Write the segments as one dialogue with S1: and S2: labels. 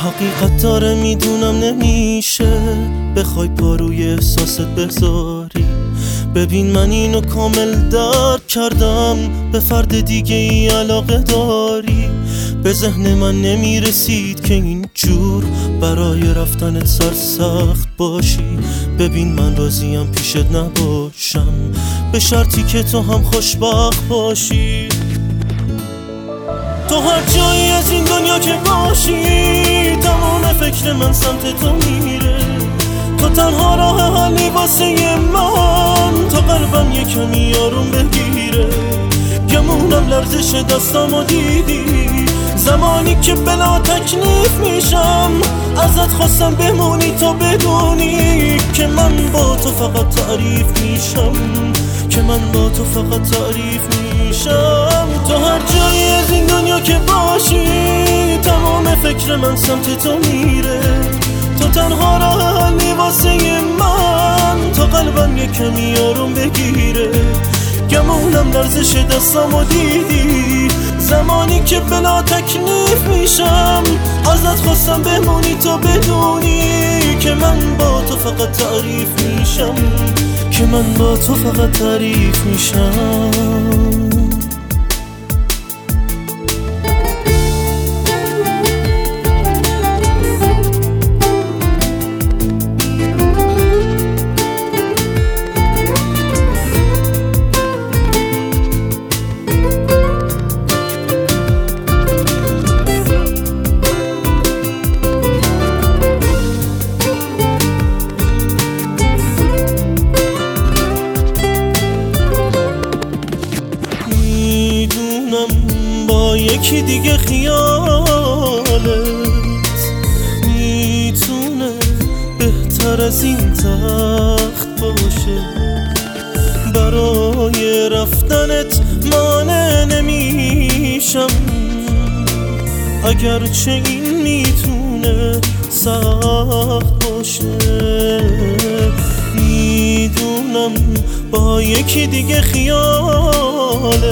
S1: حقیقت داره میدونم نمیشه بخوای پا روی احساست بذاری. ببین من اینو کامل درک کردم، به فرد دیگه ای علاقه داری. به ذهن من نمیرسید که اینجور برای رفتنت سرسخت باشی. ببین من راضیم پیشت نباشم، به شرطی که تو هم خوشبخت باشی. تو هر جایی از این دنیا که باشی، تمام فکر من سمت تو میره. تو تنها راه حلی واسه من، تا قلبم یه کمی آروم بگیره. گمونم لرزش دستامو دیدی، زمانی که بلا تکلیف میشم. ازت خواستم بمونی تا بدونی که من با تو فقط تعریف میشم، که من با تو فقط تعریف میشم. تو هر جایی از این دنیا که باشی، تمام فکر من سمت تو میره. تو تنها راه حلی واسه من، تا قلبم یه کمی آروم بگیره. گمونم لرزش دستامو دیدی، زمانی که بلا تکلیف میشم. ازت خواستم بمونی تا بدونی که من با تو فقط تعریف میشم، که من با تو فقط تعریف میشم. با یکی دیگه خیالت میتونه بهتر از این تخت باشه. برای رفتنت مانع نمیشم، اگرچه این میتونه سخت باشه. میدونم با یکی دیگه خیالت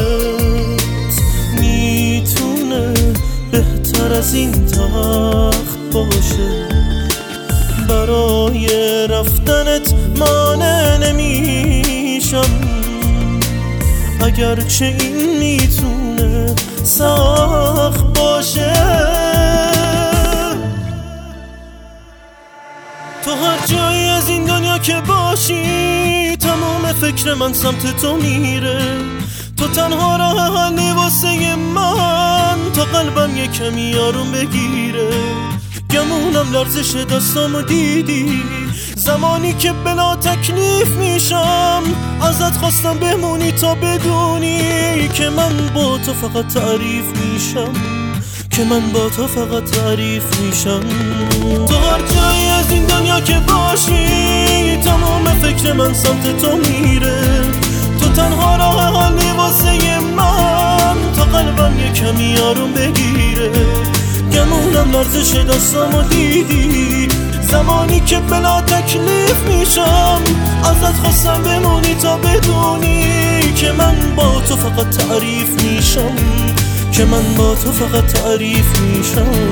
S1: میتونه بهتر از این تخت باشه. برای رفتنت مانع نمیشم، اگرچه این میتونه سخت باشه. تو هر جایی از این دنیا که باشی، تمام فکر من سمت تو میره. تو تنها راه حلی واسه من، تا قلبم یه کمی آروم بگیره. گمونم لرزش دستامو دیدی، زمانی که بلا تکلیف میشم. ازت خواستم بمونی تا بدونی که من با تو فقط تعریف میشم، که من با تو فقط تعریف میشم. تو هر جایی از این دنیا که باشی، تمام فکر من سمت تو میره. تو تنها راه حلی واسه من، تا قلبم یه کمی آروم بگیره. گمونم لرزش دستامو دیدی، زمانی که بلا تکلیف میشم. ازت خواستم بمونی تا بدونی که من با تو فقط تعریف میشم، که من با تو فقط تعریف میشم.